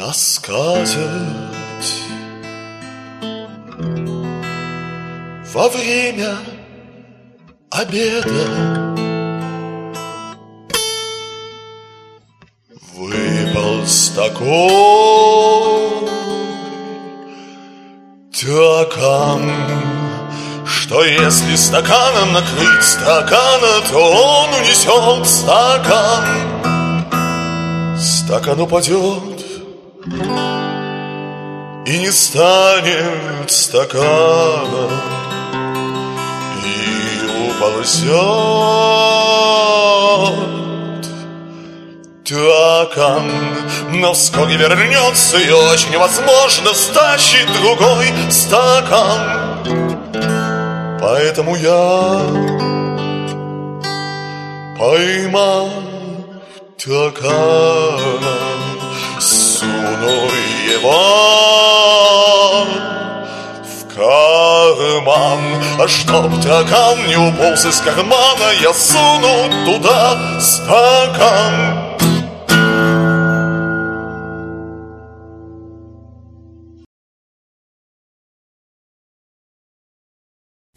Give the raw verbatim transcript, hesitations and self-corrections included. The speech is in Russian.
на скатерть во время обеда. Выполз такой стакан, что если стаканом накрыть стакана, то он унесет стакан. Стакан упадет и не станет стакана, и уползет стакан, но вскоре вернется и очень возможно стащит другой стакан. Поэтому я, поймав стакана, суну его в карман. А чтоб стакан не уполз из кармана, я суну туда стакан.